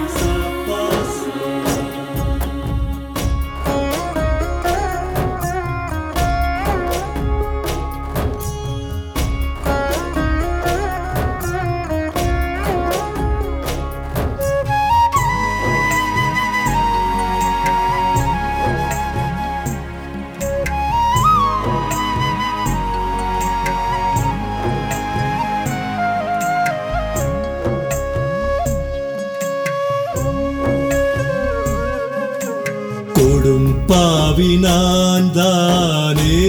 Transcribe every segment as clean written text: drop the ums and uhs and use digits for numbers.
கொடும் பாவி நான் தானே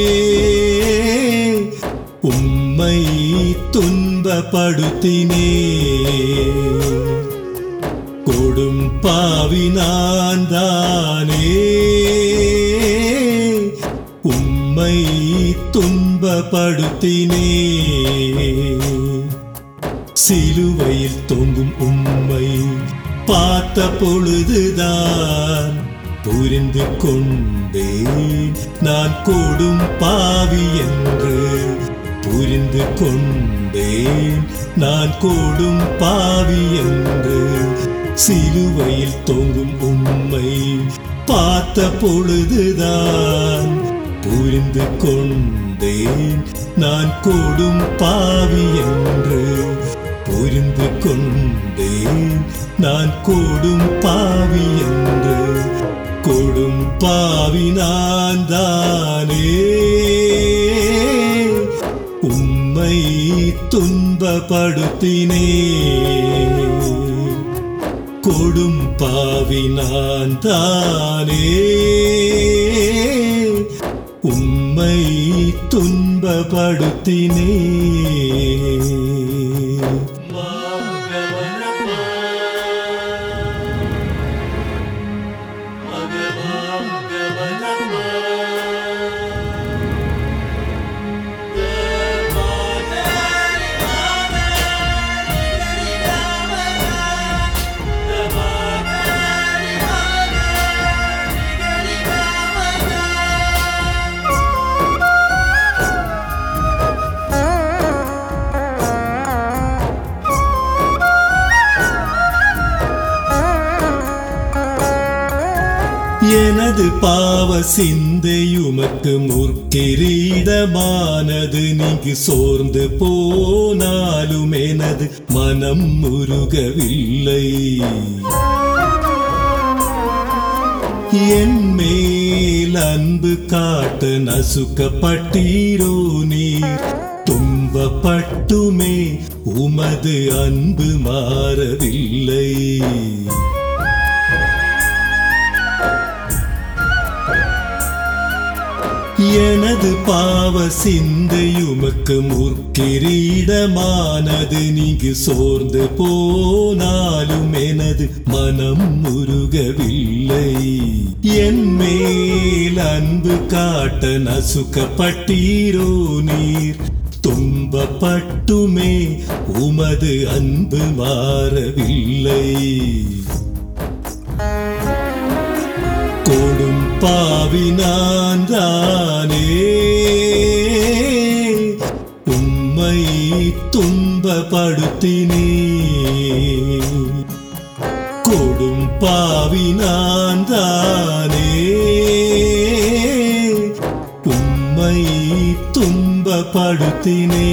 உம்மை துன்பப்படுத்தினே. கொடும் பாவி நான் தானே உம்மை துன்பப்படுத்தினே. சிலுவையில் தொங்கும் உம்மை பார்த்த பொழுதுதான் புரிந்து கொண்டேன் நான் கொடும் பாவி என்று. புரிந்து கொண்டேன் நான் கொடும் பாவி என்று. சிலுவையில் தொங்கும் உம்மை பார்த்த பொழுதுதான் புரிந்து கொண்டேன் நான் கொடும் பாவி என்று. புரிந்து கொண்டேன் நான் கொடும் பாவி என்று. கொடும் பாவி நான் தானே உம்மை துன்பப்படுத்தினே. கொடும் பாவி நான் தானே உம்மை துன்பப்படுத்தினே. எனது பாவ சிந்தையுமக்கு முற்கிரீடமானது. நீங்கு சோர்ந்து போனாலும் எனது மனம் உருகவில்லை. என் மேல் அன்பு காட்ட நசுக்கப்பட்டீரோ நீர். துன்பப்பட்டுமே உமது அன்பு மாறவில்லை. எனது பாவ சிந்தையுமக்கு முற்கிரீடமானது. நீங்கு சோர்ந்து போனாலும் எனது மனம் உருகவில்லை. என் மேல் அன்பு காட்ட நசுக்கப்பட்டீரோ நீர். துன்பப்பட்டுமே உமது அன்பு மாறவில்லை. கொடும் பாவி நான் தானே உம்மை துன்பப்படுத்தினே. கொடும் பாவி நான் தானே உம்மை துன்பப்படுத்தினே.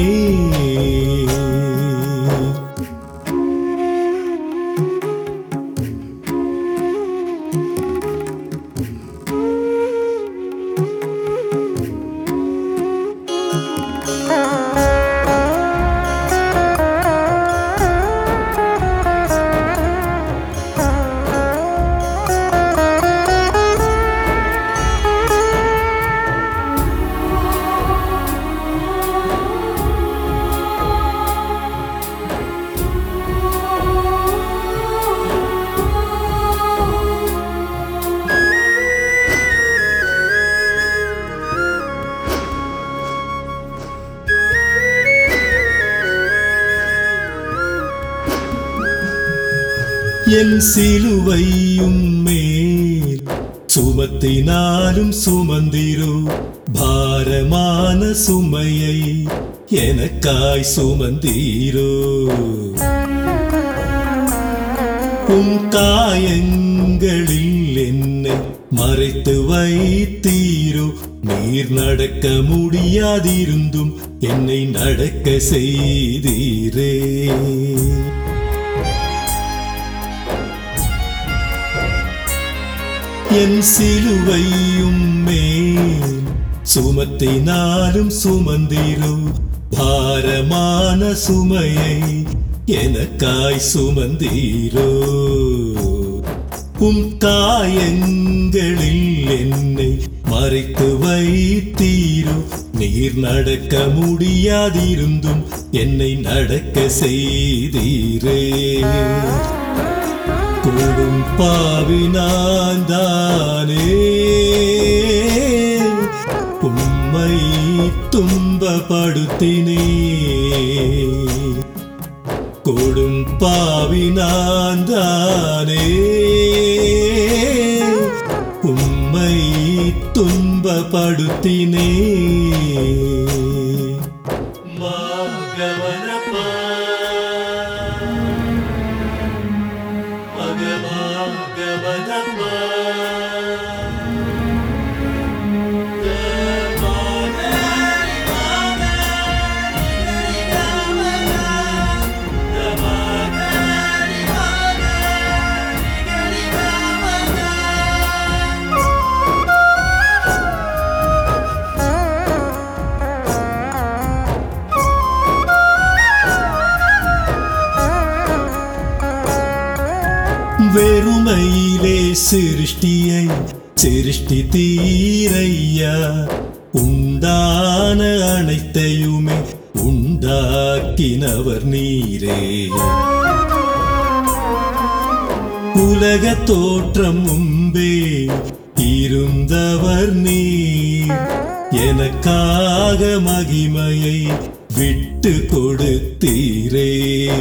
என் சிலுவையும் மேல் சுமத்தினாலும் சுமந்திரோ. பாரமான சுமையை எனக்காய் சுமந்தீரோ. உம் காயங்களில் என்னை மறைத்து வைத்தீரோ. நீர் நடக்க முடியாதிருந்தும் என்னை நடக்க செய்தீரே. என் சிலுவையும் மேல் சுமத்தினாலும் சுமந்தீரோ. பாரமான சுமையை எனக்காய் சுமந்தீரோ. உம் காயங்களில் என்னை மறைத்து வைத்தீரோ. நீர் நடக்க முடியாதிருந்தும் என்னை நடக்க செய்தீரே. கொடும் பாவி நான் தானே, உம்மை துன்பப்படுத்தினே. கொடும் பாவி நான் தானே, உம்மை துன்பப்படுத்தினே. மகவனப்பா மகவனப்பா வெறுமையிலே சிருஷ்டியை சிருஷ்டித்தீரையா. உண்டான அனைத்தையுமே உண்டாக்கினவர் நீரே. உலக தோற்றம் முன்பே இருந்தவர் நீர். எனக்காக மகிமையை விட்டு கொடுத்தீரே.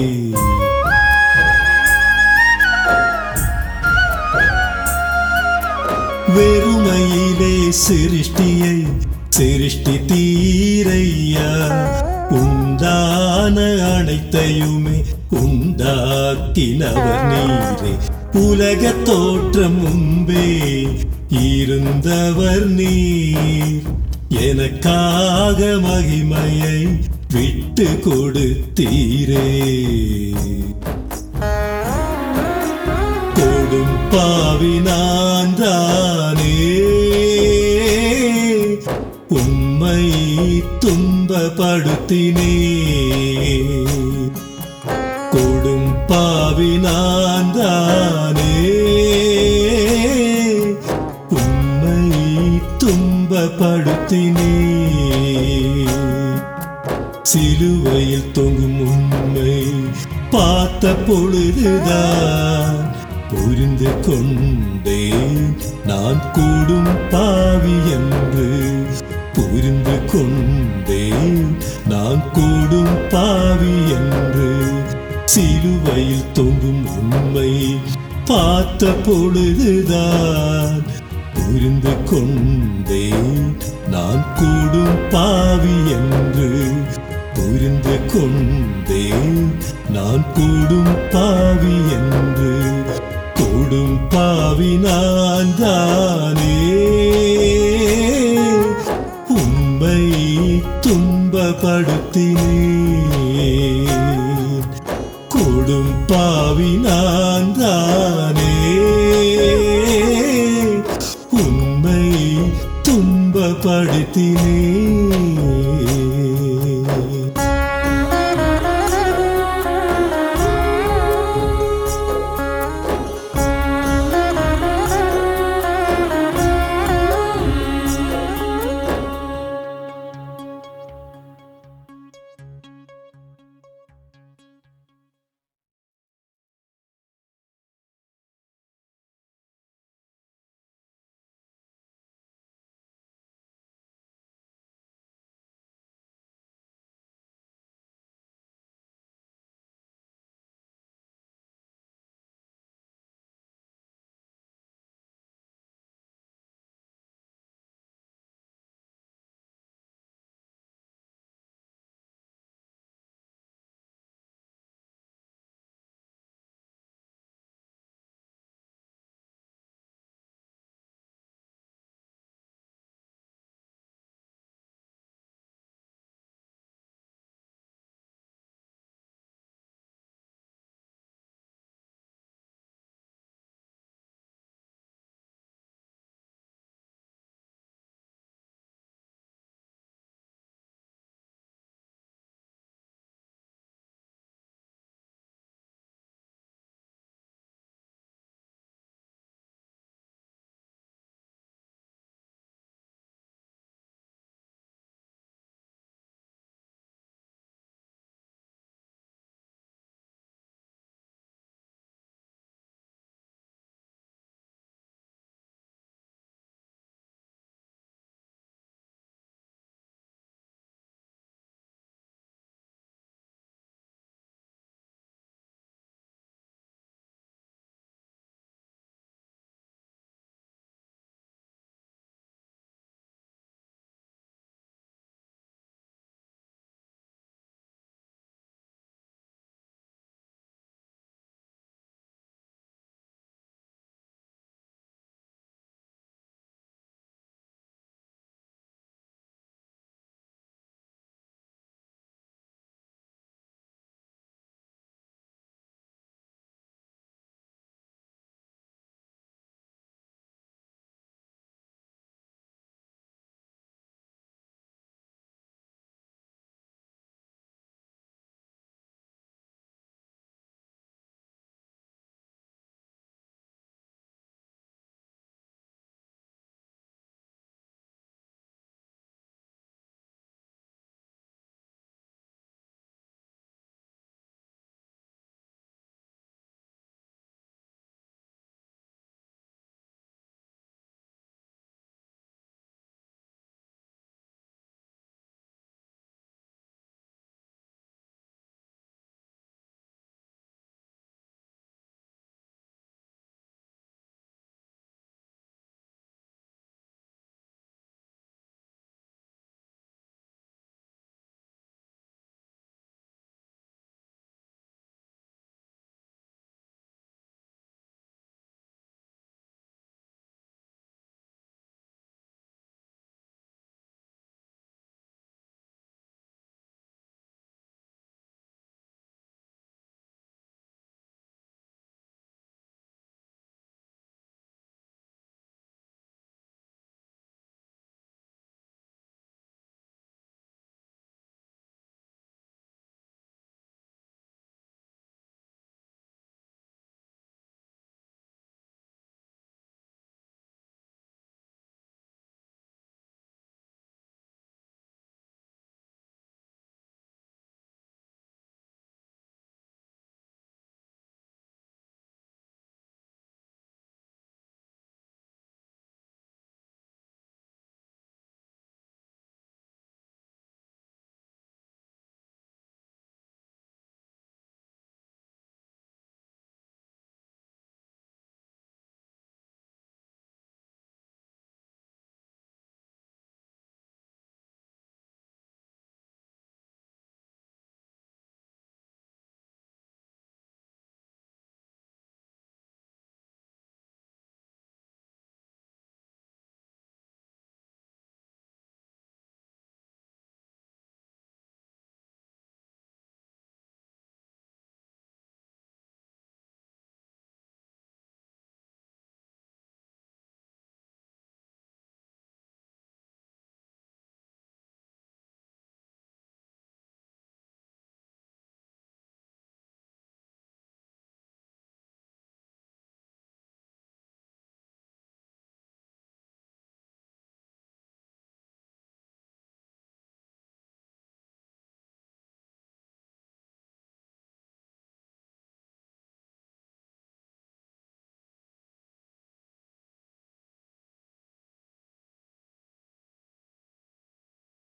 வெறுமையிலே சிருஷ்டியை சிருஷ்டித்தீரையா. உண்டான அனைத்தையுமே உண்டாக்கினவர் நீரே. உலக தோற்றம் முன்பே இருந்தவர் நீர். எனக்காக மகிமையை விட்டு கொடுத்தீரே. கொடும் பாவி நான் தானே, உம்மை துன்பப்படுத்தினே. கொடும் பாவி நான் தானே, உம்மை துன்பப்படுத்தினே. சிலுவையில் தொங்கும் உம்மை பார்த்த பொழுதுதான் புரிந்து கொண்டேன் நான் கூடும் பாவி என்று. புரிந்து கொண்டேன் நான் கூடும் பாவி என்று. சிலுவையில் தொங்கும் உண்மை பார்த்த பொழுதுதான் புரிந்து கொண்டேன் நான் கூடும் பாவி என்று. புரிந்து கொண்டேன் நான் கூடும் பாவி என்று. கொடும் பாவி நான் தானே, உம்மை துன்பப்படுத்தினேன். கொடும் பாவி நான் தான்.